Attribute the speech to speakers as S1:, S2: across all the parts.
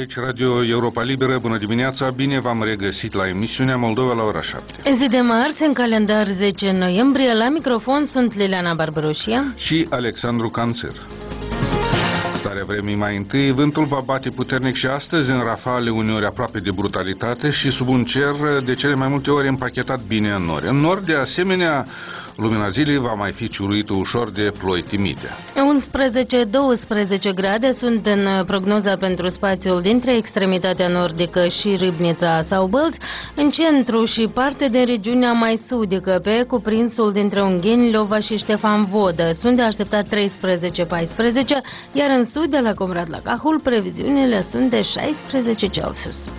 S1: Aici Radio Europa Liberă, bună dimineața, bine v-am regăsit la emisiunea Moldova la ora 7.
S2: Zi de marți, în calendar 10 noiembrie, la microfon sunt Liliana Barbaroșia
S1: și Alexandru Canțer. Starea vremii mai întâi, vântul va bate puternic și astăzi în rafale, uneori aproape de brutalitate și sub un cer de cele mai multe ori împachetat bine în nori. În nord, de asemenea, lumina zilei va mai fi ciuruită ușor de ploi timide.
S2: 11-12 grade sunt în prognoza pentru spațiul dintre extremitatea nordică și Râbnița sau Bălți, în centru și parte din regiunea mai sudică, pe cuprinsul dintre Ungheni, Lova și Ștefan Vodă. Sunt de așteptat 13-14, iar în sud, de la Comrat la Cahul, previziunile sunt de 16 Celsius.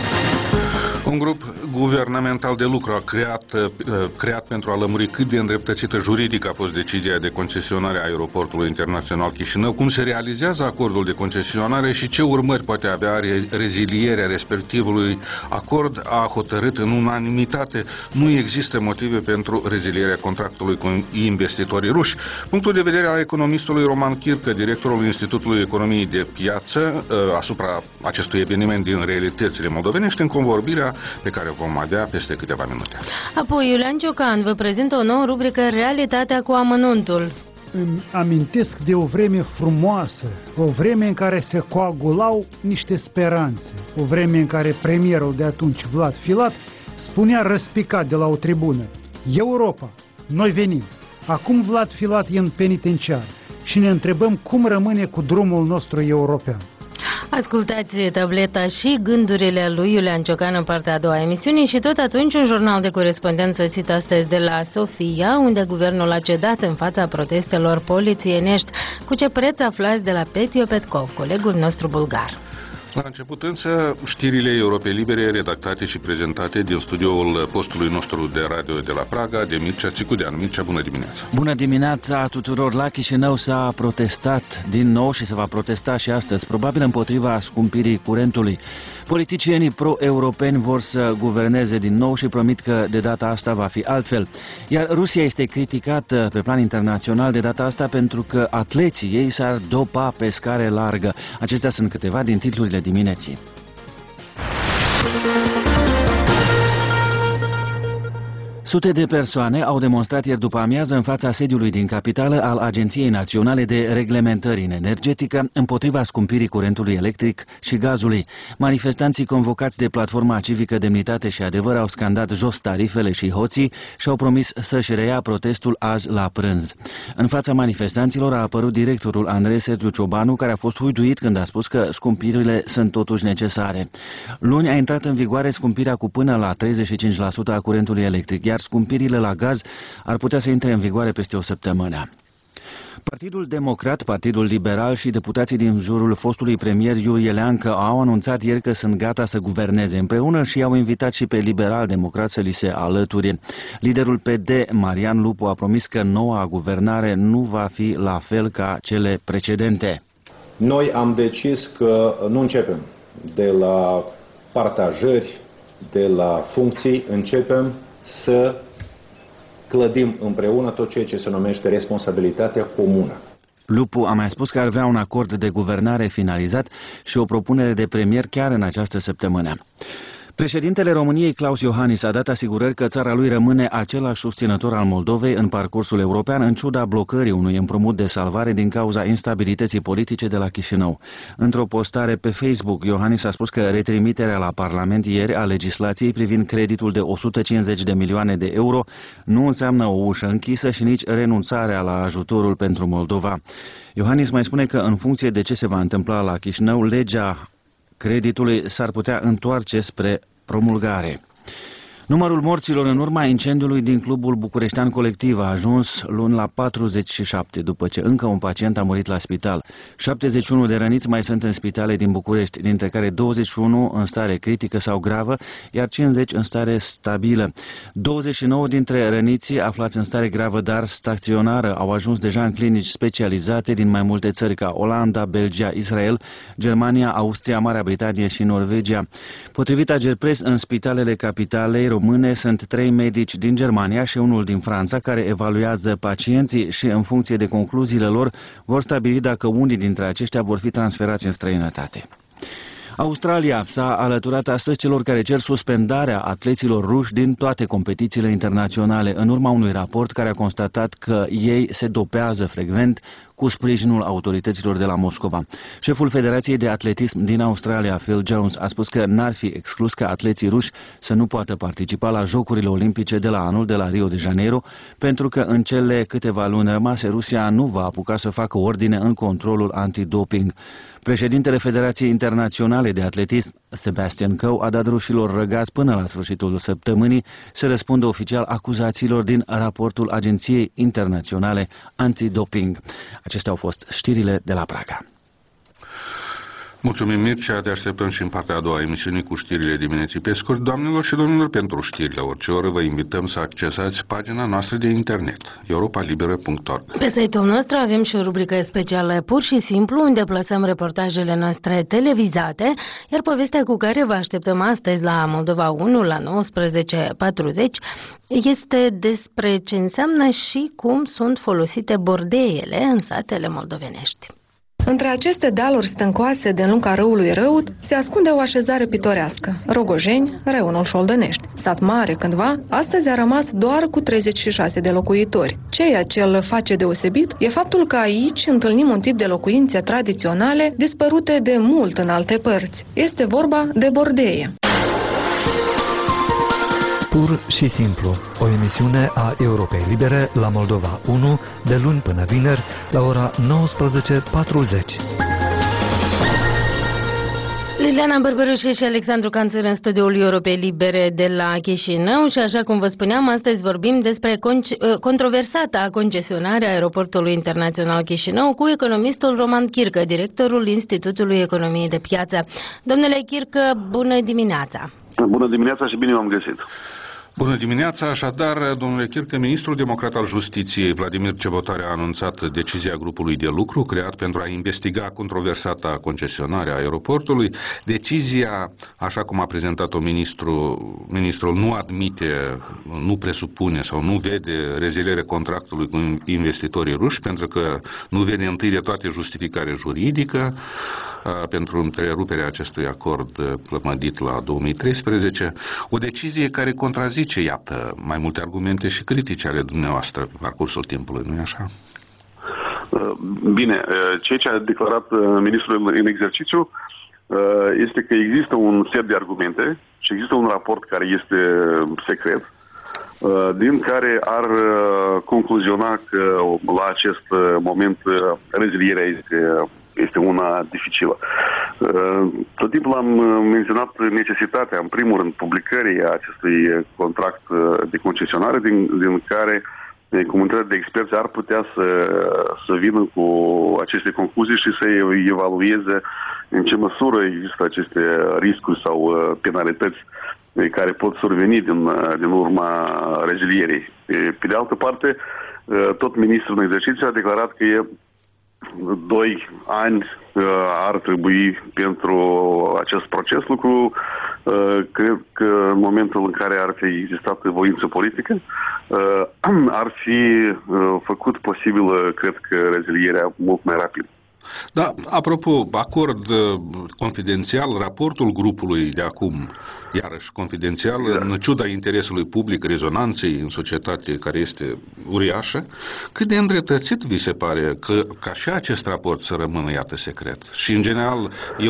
S1: Un grup guvernamental de lucru a creat pentru a lămuri cât de îndreptățită juridic a fost decizia de concesionare a aeroportului internațional Chișinău, cum se realizează acordul de concesionare și ce urmări poate avea rezilierea respectivului acord, a hotărât în unanimitate. Nu există motive pentru rezilierea contractului cu investitorii ruși. Punctul de vedere al economistului Roman Chircă, directorul Institutului Economiei de Piață, asupra acestui eveniment din realitățile moldovenești, în convorbirea pe care o vom avea peste câteva minute.
S2: Apoi, Iulian Ciocan vă prezintă o nouă rubrică, Realitatea cu amănuntul.
S3: Îmi amintesc de o vreme frumoasă, o vreme în care se coagulau niște speranțe, o vreme în care premierul de atunci, Vlad Filat, spunea răspicat de la o tribună: Europa, noi venim. Acum Vlad Filat e în penitenciar și ne întrebăm cum rămâne cu drumul nostru european.
S2: Ascultați tableta și gândurile lui Iulian Ciocan în partea a doua a emisiunii și tot atunci un jurnal de corespondență sosit astăzi de la Sofia, unde guvernul a cedat în fața protestelor polițienești. Cu ce preț aflați de la Petio Petkov, colegul nostru bulgar.
S1: La început însă, știrile Europei Libere redactate și prezentate din studioul postului nostru de radio de la Praga, de Mircea Țicudean. Mircea, bună dimineața!
S4: Bună dimineața tuturor! La Chișinău s-a protestat din nou și se va protesta și astăzi, probabil împotriva scumpirii curentului. Politicienii pro-europeni vor să guverneze din nou și promit că de data asta va fi altfel. Iar Rusia este criticată pe plan internațional de data asta pentru că atleții ei s-ar dopa pe scară largă. Acestea sunt câteva din titlurile dimineții. Sute de persoane au demonstrat ieri după amiază în fața sediului din capitală al Agenției Naționale de Reglementări în Energetică împotriva scumpirii curentului electric și gazului. Manifestanții convocați de Platforma Civică Demnitate și Adevăr au scandat jos tarifele și hoții și au promis să-și reia protestul azi la prânz. În fața manifestanților a apărut directorul Andrei Sergiu Ciobanu, care a fost huiduit când a spus că scumpirile sunt totuși necesare. Luni a intrat în vigoare scumpirea cu până la 35% a curentului electric, iar scumpirile la gaz ar putea să intre în vigoare peste o săptămână. Partidul Democrat, Partidul Liberal și deputații din jurul fostului premier Iurie Leancă au anunțat ieri că sunt gata să guverneze împreună și au invitat și pe liberal-democrat să li se alăture. Liderul PD, Marian Lupu, a promis că noua guvernare nu va fi la fel ca cele precedente.
S5: Noi am decis că nu începem de la partajări, de la funcții, începem să clădim împreună tot ceea ce se numește responsabilitatea comună.
S4: Lupu a mai spus că ar vrea un acord de guvernare finalizat și o propunere de premier chiar în această săptămână. Președintele României, Klaus Iohannis, a dat asigurări că țara lui rămâne același susținător al Moldovei în parcursul european, în ciuda blocării unui împrumut de salvare din cauza instabilității politice de la Chișinău. Într-o postare pe Facebook, Iohannis a spus că retrimiterea la Parlament ieri a legislației privind creditul de 150 de milioane de euro nu înseamnă o ușă închisă și nici renunțarea la ajutorul pentru Moldova. Iohannis mai spune că în funcție de ce se va întâmpla la Chișinău, legea creditului s-ar putea întoarce spre promulgare. Numărul morților în urma incendiului din clubul bucureștean Colectiv a ajuns luni la 47, după ce încă un pacient a murit la spital. 71 de răniți mai sunt în spitale din București, dintre care 21 în stare critică sau gravă, iar 50 în stare stabilă. 29 dintre răniții aflați în stare gravă, dar staționară, au ajuns deja în clinici specializate din mai multe țări ca Olanda, Belgia, Israel, Germania, Austria, Marea Britanie și Norvegia. Potrivit Agerpres, în spitalele capitalei române sunt 3 medici din Germania și unul din Franța care evaluează pacienții și în funcție de concluziile lor vor stabili dacă unii dintre aceștia vor fi transferați în străinătate. Australia s-a alăturat astăzi celor care cer suspendarea atleților ruși din toate competițiile internaționale, în urma unui raport care a constatat că ei se dopează frecvent cu sprijinul autorităților de la Moscova. Șeful Federației de Atletism din Australia, Phil Jones, a spus că n-ar fi exclus ca atleții ruși să nu poată participa la Jocurile Olimpice de la anul de la Rio de Janeiro, pentru că în cele câteva luni rămase Rusia nu va apuca să facă ordine în controlul antidoping. Președintele Federației Internaționale de Atletism, Sebastian Coe, a dat rușilor răgați până la sfârșitul săptămânii să răspundă oficial acuzațiilor din raportul Agenției Internaționale Antidoping. Acestea au fost știrile de la Praga.
S1: Mulțumim, Mircea, te așteptăm și în partea a doua a emisiunii cu știrile dimineții pe scurt. Doamnelor și domnilor, pentru știri la orice oră vă invităm să accesați pagina noastră de internet, europalibera.org.
S2: Pe site-ul nostru avem și o rubrică specială Pur și Simplu, unde plasăm reportajele noastre televizate, iar povestea cu care vă așteptăm astăzi la Moldova 1 la 19:40 este despre ce înseamnă și cum sunt folosite bordeiele în satele moldovenești.
S6: Între aceste dealuri stâncoase de lunga râului Răut se ascunde o așezare pitorească, Rogojeni, Reunul Șoldănești. Sat mare cândva, astăzi a rămas doar cu 36 de locuitori. Ceea ce îl face deosebit e faptul că aici întâlnim un tip de locuințe tradiționale dispărute de mult în alte părți. Este vorba de bordeie.
S7: Pur și simplu, o emisiune a Europei Libere la Moldova 1, de luni până vineri, la ora 19:40.
S2: Liliana Bărbărușe și Alexandru Canțăr în studioul Europei Libere de la Chișinău și așa cum vă spuneam, astăzi vorbim despre controversata concesionare a Aeroportului Internațional Chișinău cu economistul Roman Chircă, directorul Institutului Economiei de Piață. Domnule Chircă, bună dimineața!
S8: Bună dimineața și bine v-am găsit!
S1: Bună dimineața, așadar, domnule Chircă, ministrul democrat al Justiției, Vladimir Cebotare, a anunțat decizia grupului de lucru creat pentru a investiga controversata concesionare a aeroportului. Decizia, așa cum a prezentat-o ministrul, nu admite, nu presupune sau nu vede rezilierea contractului cu investitorii ruși, pentru că nu vede întâi de toate justificare juridică pentru întreruperea acestui acord plămădit la 2013, o decizie care contrazice, iată, mai multe argumente și critici ale dumneavoastră pe parcursul timpului, nu-i așa?
S8: Bine, ceea ce a declarat ministrul în exercițiu este că există un set de argumente și există un raport care este secret, din care ar concluziona că la acest moment rezilierea este una dificilă. Tot timpul am menționat necesitatea, în primul rând, publicării acestui contract de concesionare, din care comunitatea de experți ar putea să vină cu aceste concluzii și să evalueze în ce măsură există aceste riscuri sau penalități care pot surveni din urma rezilierii. Pe de altă parte, tot ministrul în exercițiu a declarat că 2 ani ar trebui pentru acest proces, lucru cred că în momentul în care ar fi existat voință politică ar fi făcut posibilă, cred că, rezilierea mult mai rapid.
S1: Da, apropo, acord confidențial, raportul grupului de acum, iarăși confidențial, în ciuda interesului public, rezonanței în societate care este uriașă, cât de îndreptățit vi se pare ca și acest raport să rămână, iată, secret? Și, în general,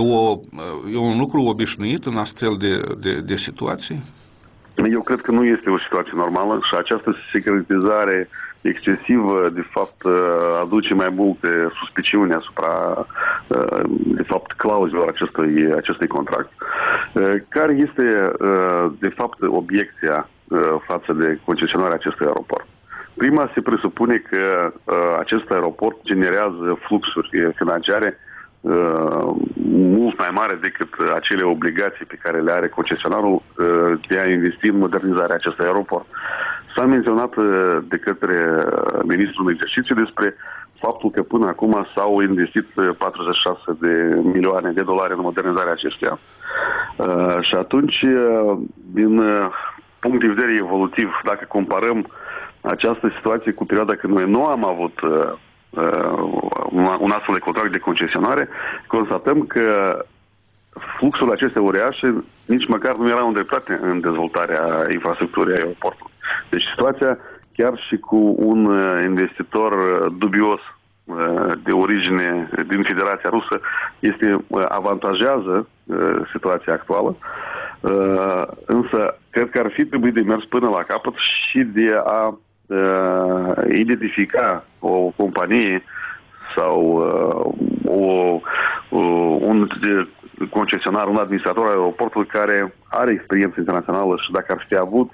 S1: e un lucru obișnuit în astfel de situații?
S8: Eu cred că nu este o situație normală și această secretizare excesivă, de fapt, aduce mai multe suspiciuni asupra, de fapt, clauzelor acestui contract. Care este, de fapt, obiecția față de concesionarea acestui aeroport? Prima, se presupune că acest aeroport generează fluxuri financiare mult mai mare decât acele obligații pe care le are concesionarul de a investi în modernizarea acestui aeroport. S-a menționat de către ministrul în exercițiu despre faptul că până acum s-au investit 46 de milioane de dolari în modernizarea acestuia. Și atunci, din punct de vedere evolutiv, dacă comparăm această situație cu perioada când noi nu am avut un astfel de contract de concesionare, constatăm că fluxul acestea uriașe nici măcar nu erau îndreptate în dezvoltarea infrastructurii aeroportului. Deci situația, chiar și cu un investitor dubios de origine din Federația Rusă, avantajează situația actuală, însă cred că ar fi trebuit de mers până la capăt și de a identifica o companie sau un concesionar, un administrator al aeroportului care are experiență internațională și dacă ar fi avut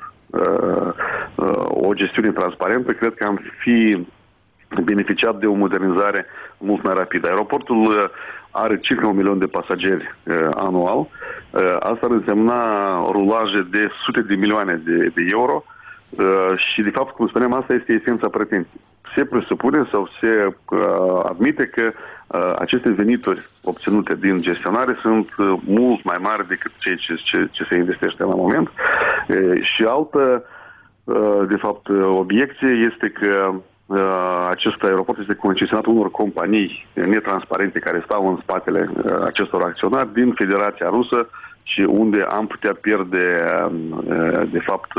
S8: o gestiune transparentă, cred că am fi beneficiat de o modernizare mult mai rapidă. Aeroportul are circa 1 milion de pasageri anual. Asta ar însemna rulaje de sute de milioane de euro și, de fapt, cum spuneam, asta este esența pretenției. Se presupune sau se admite că aceste venituri obținute din gestionare sunt mult mai mari decât ce se investește la moment. Și altă, de fapt, obiecție este că acest aeroport este concesionat unor companii netransparente care stau în spatele acestor acționari din Federația Rusă și unde am putea pierde, de fapt,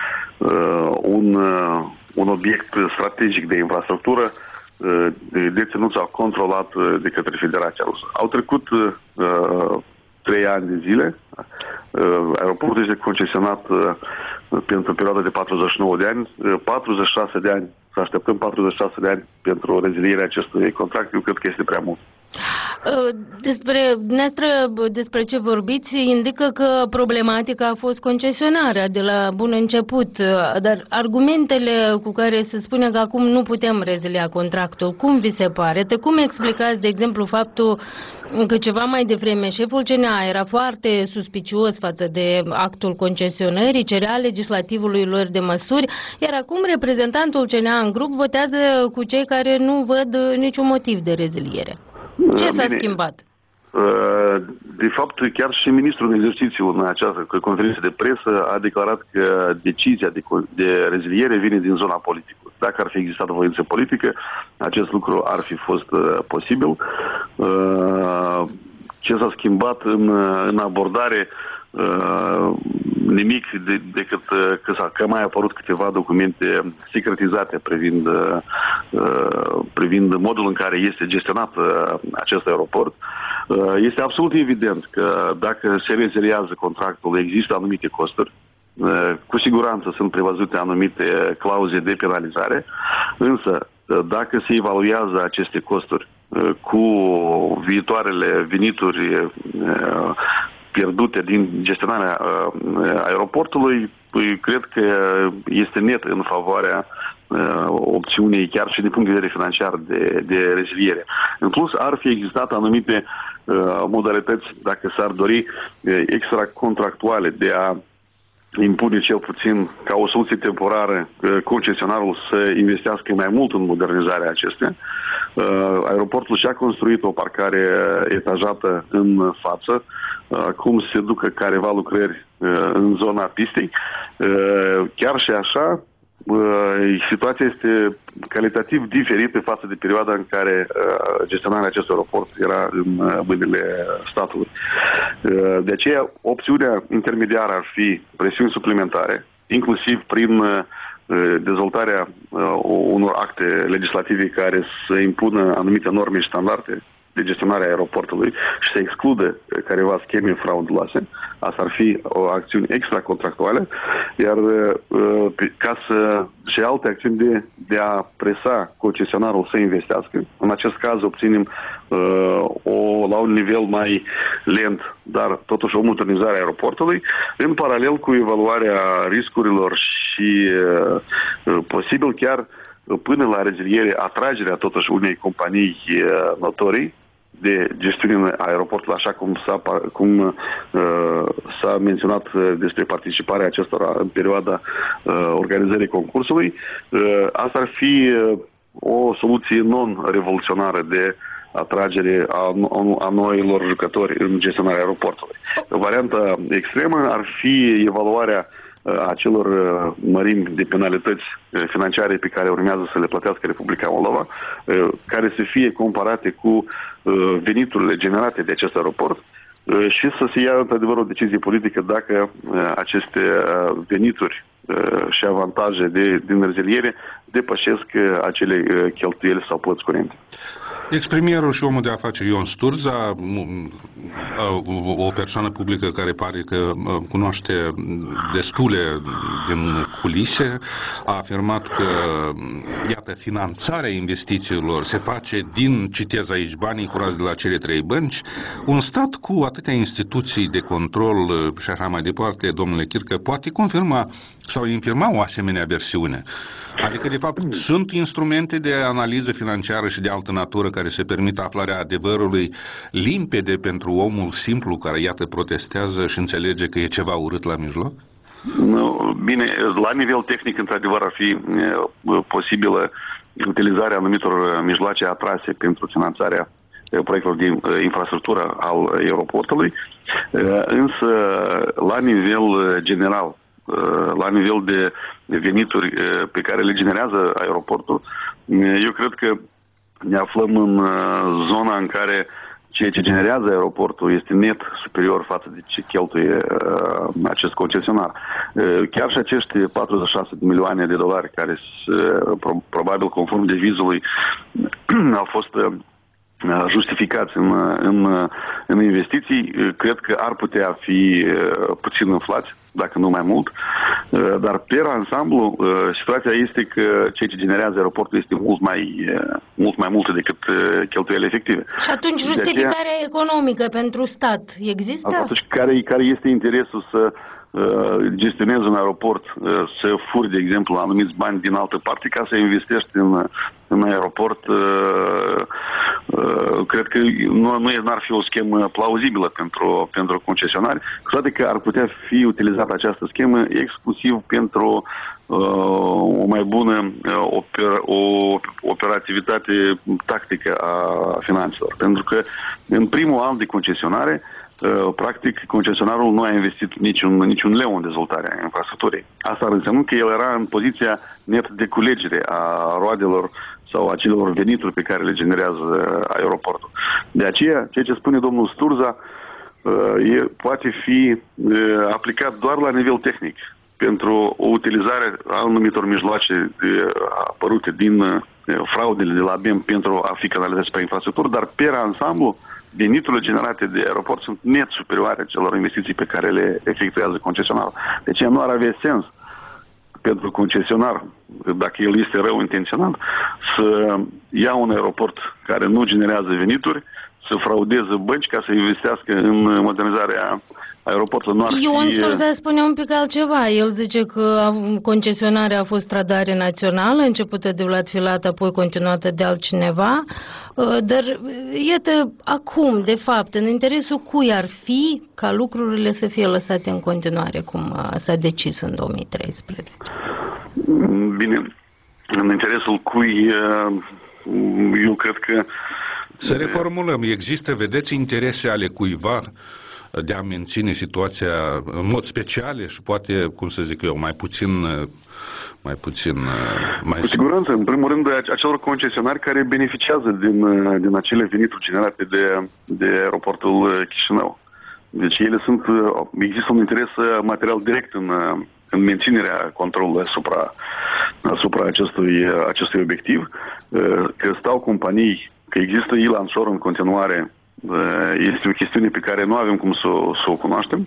S8: un obiect strategic de infrastructură deținut sau controlat de către Federația Rusă. Au trecut 3 ani de zile. Aeroportul este concesionat pentru o perioadă de 49 de ani. 46 de ani, să așteptăm 46 de ani pentru rezilierea acestui contract, eu cred că este prea mult.
S2: Despre ce vorbiți indică că problematica a fost concesionarea de la bun început, dar argumentele cu care se spune că acum nu putem rezilia contractul, cum vi se pare? Cum explicați, de exemplu, faptul că ceva mai devreme șeful CNA era foarte suspicios față de actul concesionării, cerea legislativului lor de măsuri, iar acum reprezentantul CNA în grup votează cu cei care nu văd niciun motiv de reziliere? Ce s-a schimbat?
S8: De fapt, chiar și ministrul în exercițiu în această conferință de presă a declarat că decizia de reziliere vine din zona politică. Dacă ar fi existat voință politică, acest lucru ar fi fost posibil. Ce s-a schimbat în abordare? Nimic decât că mai apărut câteva documente secretizate privind modul în care este gestionat acest aeroport. Este absolut evident că dacă se reziliază contractul, există anumite costuri. Cu siguranță sunt prevăzute anumite clauze de penalizare, însă dacă se evaluează aceste costuri cu viitoarele venituri pierdute din gestionarea aeroportului, cred că este net în favoarea opțiunii, chiar și din punct de vedere financiar, de reziliere. În plus, ar fi existat anumite modalități, dacă s-ar dori, extracontractuale de a impune cel puțin ca o soluție temporară concesionarul să investească mai mult în modernizarea acestea. Aeroportul și-a construit o parcare etajată în față. Acum se ducă careva lucrări în zona pistei. Chiar și așa, situația este calitativ diferită față de perioada în care gestionarea acestui aeroport era în mâinile statului. De aceea, opțiunea intermediară ar fi presiuni suplimentare, inclusiv prin dezvoltarea unor acte legislative care să impună anumite norme și standarde de gestionare a aeroportului și să excludă careva scheme frauduloase. Asta ar fi o acțiune extracontractuală, iar ca să și alte acțiuni de a presa concesionarul să investească. În acest caz obținem la un nivel mai lent, dar totuși o modernizare a aeroportului, în paralel cu evaluarea riscurilor și posibil chiar până la reziliere, atragerea totuși unei companii notorii de gestiune a aeroportului, așa cum s-a menționat despre participarea acestora în perioada organizării concursului. Asta ar fi o soluție non-revoluționară de atragere a noilor jucători în gestionarea aeroportului. Varianta extremă ar fi evaluarea acelor mărimi de penalități financiare pe care urmează să le plătească Republica Moldova, care să fie comparate cu veniturile generate de acest aeroport și să se ia într-adevăr o decizie politică dacă aceste venituri și avantaje din reziliere depășesc acele cheltuieli sau plăți curente.
S1: Ex-premierul și omul de afaceri Ion Sturza, o persoană publică care pare că cunoaște destule din culise, a afirmat că, iată, finanțarea investițiilor se face din, citez aici, banii curați de la cele 3 bănci. Un stat cu atâtea instituții de control și așa mai departe, domnule Chircă, poate confirma sau infirma o asemenea versiune. Adică, de fapt, sunt instrumente de analiză financiară și de altă natură care se permit aflarea adevărului limpede pentru omul simplu care, iată, protestează și înțelege că e ceva urât la mijloc?
S8: Bine, la nivel tehnic, într-adevăr, ar fi posibilă utilizarea anumitor mijloace atrase pentru finanțarea proiectelor de infrastructură al aeroportului, însă, la nivel general, la nivel de venituri pe care le generează aeroportul, eu cred că ne aflăm în zona în care ceea ce generează aeroportul este net superior față de ce cheltuie acest concesionar. Chiar și acești 46 de milioane de dolari care probabil conform devizului au fost justificați în investiții, cred că ar putea fi puțin inflați, dacă nu mai mult, dar pe ansamblu situația este că ceea ce generează aeroportul este mult mai multe decât cheltuielile efective.
S2: Și atunci justificarea economică pentru stat există?
S8: Atunci care este interesul să gestionezi un aeroport, să furi, de exemplu, anumiți bani din altă parte ca să investești în aeroport? Cred că n-ar fi o schemă plauzibilă pentru concesionari, cu toate că ar putea fi utilizată această schemă exclusiv pentru o mai bună operativitate tactică a finanțelor. Pentru că în primul an de concesionare, practic, concesionarul nu a investit niciun leu în dezvoltarea infrastructurii. Asta ar însemna că el era în poziția net de culegere a roadelor sau a celor venituri pe care le generează aeroportul. De aceea, ceea ce spune domnul Sturza poate fi aplicat doar la nivel tehnic pentru o utilizare a anumitor mijloace apărute din fraudele de la BEM pentru a fi canalizate spre infrastructură, dar pe ansamblu veniturile generate de aeroport sunt net superioare celor investiții pe care le efectuează concesionarul. Deci nu ar avea sens pentru concesionar, dacă el este rău intenționat, să ia un aeroport care nu generează venituri, să fraudeze bănci ca să investească în modernizarea aeroportului.
S2: Ion Sturza spune un pic altceva. El zice că concesionarea a fost Trădare Națională, începută de Vlad Filat, apoi continuată de altcineva. Dar, iată, acum, de fapt, în interesul cui ar fi ca lucrurile să fie lăsate în continuare, cum s-a decis în 2013?
S8: Bine, în interesul cui, eu cred că...
S1: Să reformulăm. Există, vedeți, interese ale cuiva de a menține situația în mod special și poate, cum să zic eu, mai puțin
S8: Cu siguranță, în primul rând, acelor concesionari care beneficiază din acele venituri generate de aeroportul Chișinău. Deci există un interes material direct în menținerea controlului asupra acestui obiectiv, că stau companii, că există e-lansor în continuare. Este o chestiune pe care nu avem cum să o cunoaștem.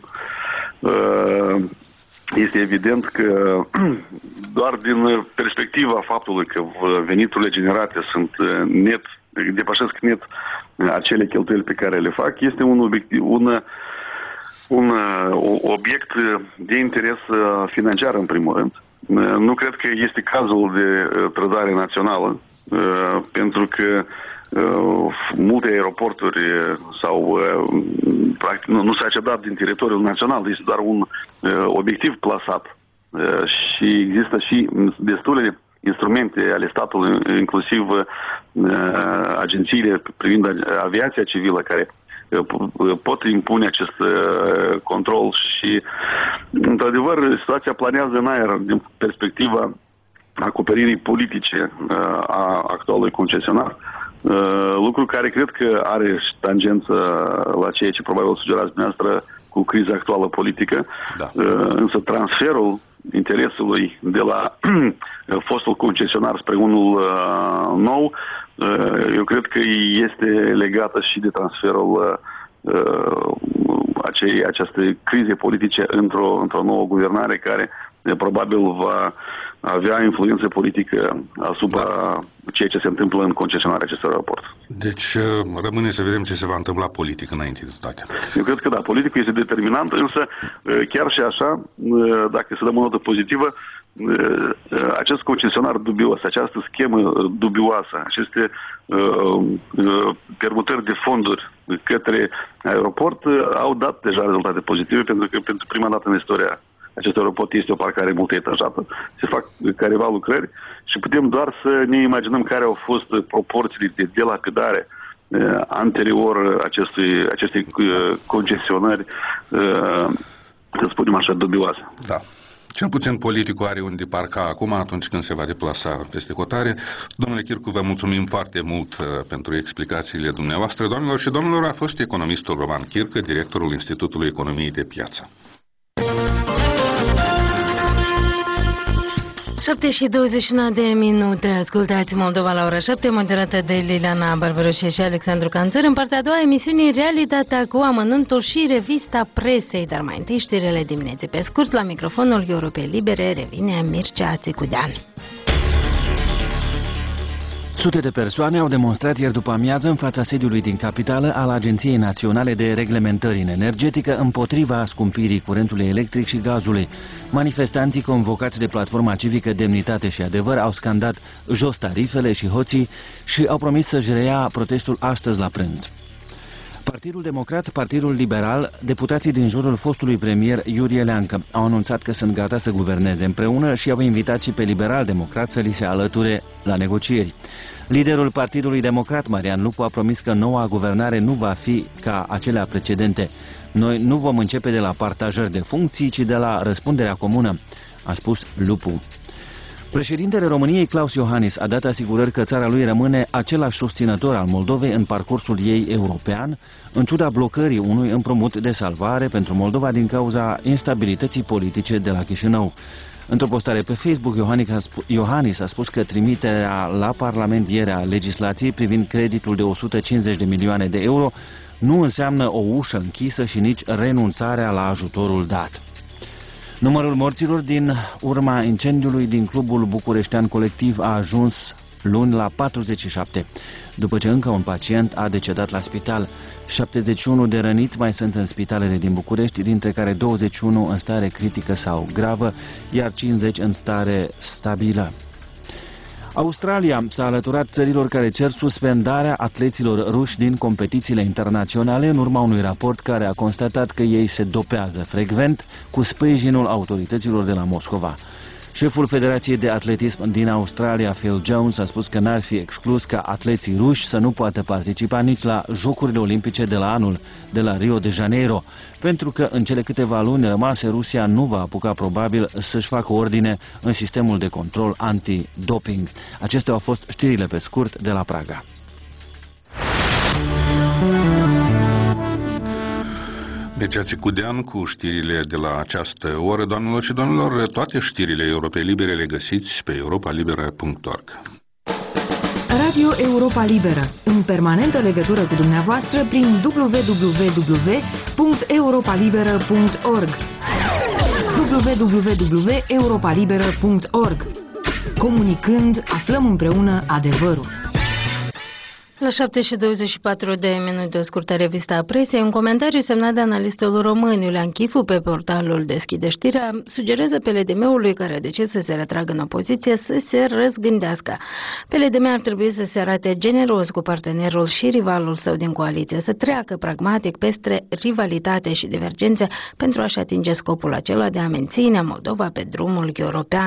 S8: Este evident că doar din perspectiva faptului că veniturile generate sunt depășesc net acele cheltuieli pe care le fac, este un obiect de interes financiar în primul rând. Nu cred că este cazul de trădare națională, pentru că multe aeroporturi sau practic nu s-a cedat din teritoriul național, este doar un obiectiv plasat și există și destule instrumente ale statului, inclusiv agențiile privind aviația civilă care pot impune acest control și într-adevăr situația planează în aer din perspectiva acoperirii politice a actualului concesionar. Lucru care cred că are tangență la ceea ce probabil sugerați dumneavoastră cu criza actuală politică, da. Însă transferul interesului de la fostul concesionar spre unul nou, eu cred că este legată și de transferul acestei crize politice într-o nouă guvernare care probabil va avea influență politică asupra ceea ce se întâmplă în concesionarea acestui aeroport.
S1: Deci rămâne să vedem ce se va întâmpla politic înainte de toate.
S8: Eu cred că da, politicul este determinant, însă chiar și așa, dacă să dăm o notă pozitivă, acest concesionar dubios, această schemă dubioasă, aceste permutări de fonduri către aeroport au dat deja rezultate pozitive, pentru că pentru prima dată în istoria acest aeroport este o parcare multietajată, se fac careva lucrări și putem doar să ne imaginăm care au fost proporțiile de delapidare anterior acestei concesionări, să spunem așa, dubioase.
S1: Da. Cel puțin politicul are unde parca acum atunci când se va deplasa peste hotare. Domnule Chircu, vă mulțumim foarte mult pentru explicațiile dumneavoastră. Doamnelor și domnilor, a fost economistul Roman Chircă, directorul Institutului Economiei de Piață.
S2: 7:21 de minute. Ascultați Moldova la ora 7, moderată de Liliana Barbaroșie și Alexandru Canțăr. În partea a doua emisiunii, realitatea cu amănuntul și revista presei, dar mai întâi știrile dimineții. Pe scurt, la microfonul Europei Libere revine Mircea Țicudean.
S4: Sute de persoane au demonstrat ieri după amiază în fața sediului din capitală al Agenției Naționale de Reglementări în Energetică împotriva scumpirii curentului electric și gazului. Manifestanții convocați de platforma civică Demnitate și Adevăr au scandat jos tarifele și hoții și au promis să-și reia protestul astăzi la prânz. Partidul Democrat, Partidul Liberal, deputații din jurul fostului premier Iurie Leancă au anunțat că sunt gata să guverneze împreună și au invitat și pe liberal-democrat să li se alăture la negocieri. Liderul Partidului Democrat, Marian Lupu, a promis că noua guvernare nu va fi ca acelea precedente. Noi nu vom începe de la partajări de funcții, ci de la răspunderea comună, a spus Lupu. Președintele României, Klaus Iohannis, a dat asigurări că țara lui rămâne același susținător al Moldovei în parcursul ei european, în ciuda blocării unui împrumut de salvare pentru Moldova din cauza instabilității politice de la Chișinău. Într-o postare pe Facebook, Iohannis a spus că trimiterea la Parlament ieri a legislației privind creditul de 150 de milioane de euro nu înseamnă o ușă închisă și nici renunțarea la ajutorul dat. Numărul morților din urma incendiului din clubul bucureștean Colectiv a ajuns luni la 47, după ce încă un pacient a decedat la spital. 71 de răniți mai sunt în spitalele din București, dintre care 21 în stare critică sau gravă, iar 50 în stare stabilă. Australia s-a alăturat țărilor care cer suspendarea atleților ruși din competițiile internaționale în urma unui raport care a constatat că ei se dopează frecvent cu sprijinul autorităților de la Moscova. Șeful Federației de Atletism din Australia, Phil Jones, a spus că n-ar fi exclus ca atleții ruși să nu poată participa nici la Jocurile Olimpice de la anul de la Rio de Janeiro, pentru că în cele câteva luni rămase Rusia nu va apuca probabil să-și facă ordine în sistemul de control anti-doping. Acestea au fost știrile pe scurt de la Praga.
S1: Mircea Țicudean cu știrile de la această oră. Doamnelor și domnilor, toate știrile Europei Libere le găsiți pe europalibera.org.
S9: Radio Europa Liberă, în permanentă legătură cu dumneavoastră prin www.europalibera.org www.europalibera.org. Comunicând, aflăm împreună adevărul.
S2: La 7:24 de minute, o scurtă revistă a presei, un comentariu semnat de analistul român Iulian Chifu pe portalul Deschide Știrea sugerează PLDM-ului, care a decis să se retragă în opoziție, să se răzgândească. PLDM ar trebui să se arate generos cu partenerul și rivalul său din coaliție, să treacă pragmatic peste rivalitate și divergențe pentru a-și atinge scopul acela de a menține Moldova pe drumul european.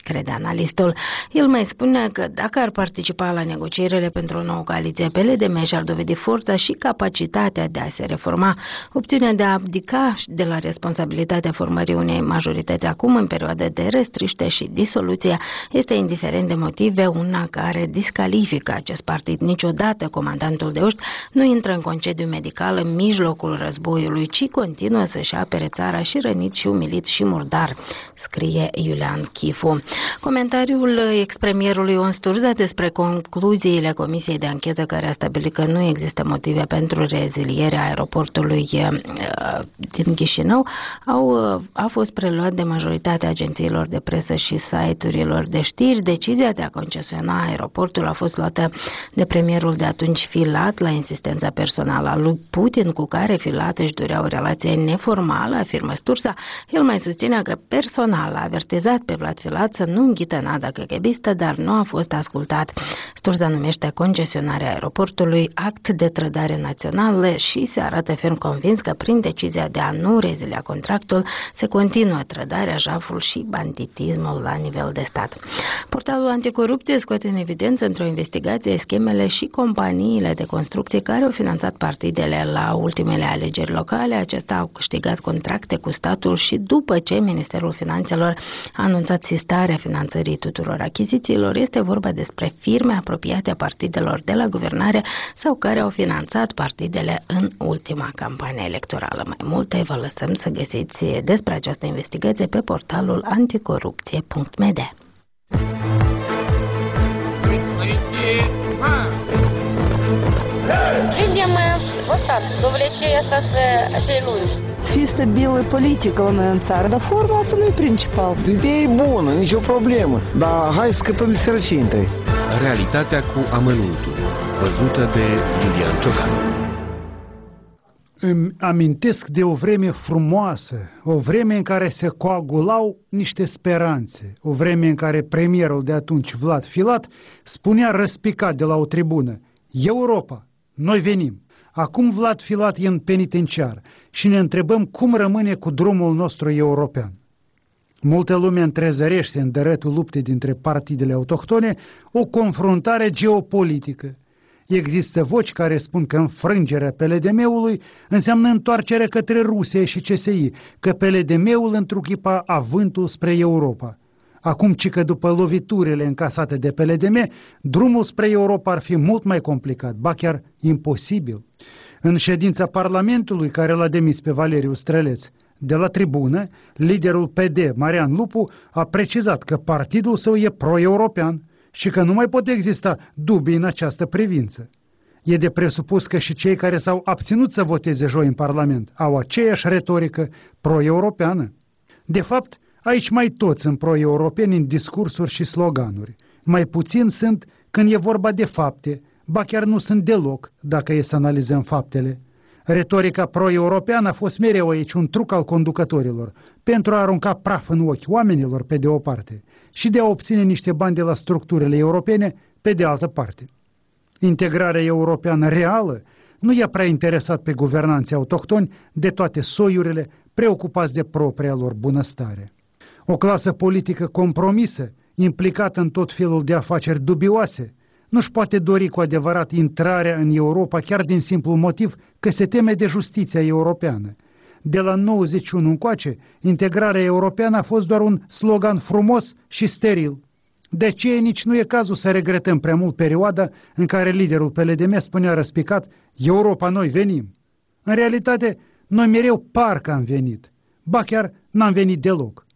S2: crede analistul. El mai spune că dacă ar participa la negocierile pentru o nouă coaliție, PLDM și-ar dovedi forța și capacitatea de a se reforma. Opțiunea de a abdica de la responsabilitatea formării unei majorități acum, în perioadă de restriște și disoluție, este, indiferent de motive, una care discalifică acest partid. Niciodată comandantul de oști nu intră în concediu medical în mijlocul războiului, ci continuă să-și apere țara și rănit și umilit și murdar, scrie Iulian Chifu. Comentariul ex-premierului Ion Sturza despre concluziile Comisiei de Anchetă, care a stabilit că nu există motive pentru rezilierea aeroportului din Chișinău, a fost preluat de majoritatea agențiilor de presă și site-urilor de știri. Decizia de a concesiona aeroportul a fost luată de premierul de atunci Filat la insistența personală a lui Putin, cu care Filat își dorea o relație neformală, afirmă Sturza. El mai susține că personal a avertizat pe Vlad Filat să nu înghită nada căchebistă, dar nu a fost ascultat. Sturza numește concesionarea aeroportului act de trădare națională și se arată ferm convins că prin decizia de a nu rezilia contractul se continuă trădarea, jaful și banditismul la nivel de stat. Portalul Anticorupție scoate în evidență într-o investigație schemele și companiile de construcție care au finanțat partidele la ultimele alegeri locale. Acestea au câștigat contracte cu statul și după ce Ministerul Finanțelor a anunțat sistarea finanțării tuturor achizițiilor, este vorba despre firme apropiate a partidelor de la guvernare sau care au finanțat partidele în ultima campanie electorală. Mai multe vă lăsăm să găsiți despre această investigație pe portalul anticorupție.md.
S10: Видим вот так, до влечения цієї lungi.
S11: Чисто белая политика у noi în țară, dar forma asta nu e principal.
S12: Ideea e bună, nicio problemă, dar hai să scăpăm de sărăcie întâi.
S13: Realitatea cu amănuntul, văzută de Iulian Ciocan.
S3: Îmi amintesc de o vreme frumoasă, o vreme în care se coagulau niște speranțe, o vreme în care premierul de atunci, Vlad Filat, spunea răspicat de la o tribună: Europa, noi venim. Acum Vlad Filat e în penitenciar și ne întrebăm cum rămâne cu drumul nostru european. Multă lume întrezărește în dărătul luptei dintre partidele autohtone o confruntare geopolitică. Există voci care spun că înfrângerea PLDM-ului înseamnă întoarcerea către Rusia și CSI, că PLDM-ul întruchipa avântul spre Europa. Acum, ci că după loviturile încasate de PLDM, drumul spre Europa ar fi mult mai complicat, ba chiar imposibil. În ședința Parlamentului, care l-a demis pe Valeriu Străleț, de la tribună, liderul PD, Marian Lupu, a precizat că partidul său e pro-european și că nu mai pot exista dubii în această privință. E de presupus că și cei care s-au abținut să voteze joi în Parlament au aceeași retorică pro-europeană. De fapt, aici mai toți sunt pro-europeni în discursuri și sloganuri. Mai puțin sunt când e vorba de fapte, ba chiar nu sunt deloc, dacă e să analizăm faptele. Retorica pro-europeană a fost mereu aici un truc al conducătorilor, pentru a arunca praf în ochi oamenilor pe de o parte și de a obține niște bani de la structurile europene pe de altă parte. Integrarea europeană reală nu i-a prea interesat pe guvernanții autohtoni de toate soiurile, preocupați de propria lor bunăstare. O clasă politică compromisă, implicată în tot felul de afaceri dubioase, nu-și poate dori cu adevărat intrarea în Europa chiar din simplul motiv că se teme de justiția europeană. De la 91 încoace, integrarea europeană a fost doar un slogan frumos și steril. De aceea nici nu e cazul să regretăm prea mult perioada în care liderul PLDM spunea răspicat: Europa, noi venim. În realitate, noi mereu parcă am venit, ba chiar n-am venit deloc.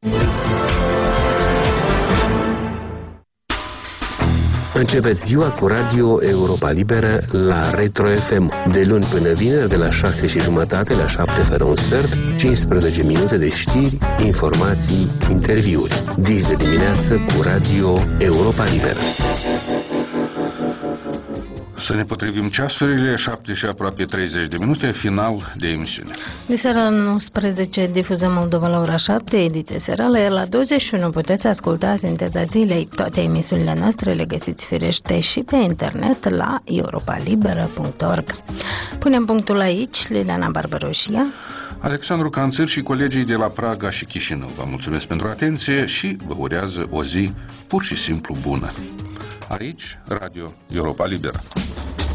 S13: Începeți ziua cu Radio Europa Liberă la Retro FM, de luni până vineri, de la 6:30 la 7 fără un sfert, 15 minute de știri, informații, interviuri. Dis de dimineață cu Radio Europa Liberă.
S1: Să ne potrivim ceasurile, 7 și aproape 30 de minute, final de emisiune.
S2: De seara 11 difuzăm Moldova la ora 7, ediție serală, iar la 21 puteți asculta Sinteza Zilei. Toate emisiunile noastre le găsiți firește și pe internet la europalibera.org. Punem punctul aici, Liliana Barbaroșia.
S1: Alexandru Canțăr și colegii de la Praga și Chișinău. Vă mulțumesc pentru atenție și vă urează o zi pur și simplu bună. Aici, Radio Europa Liberă.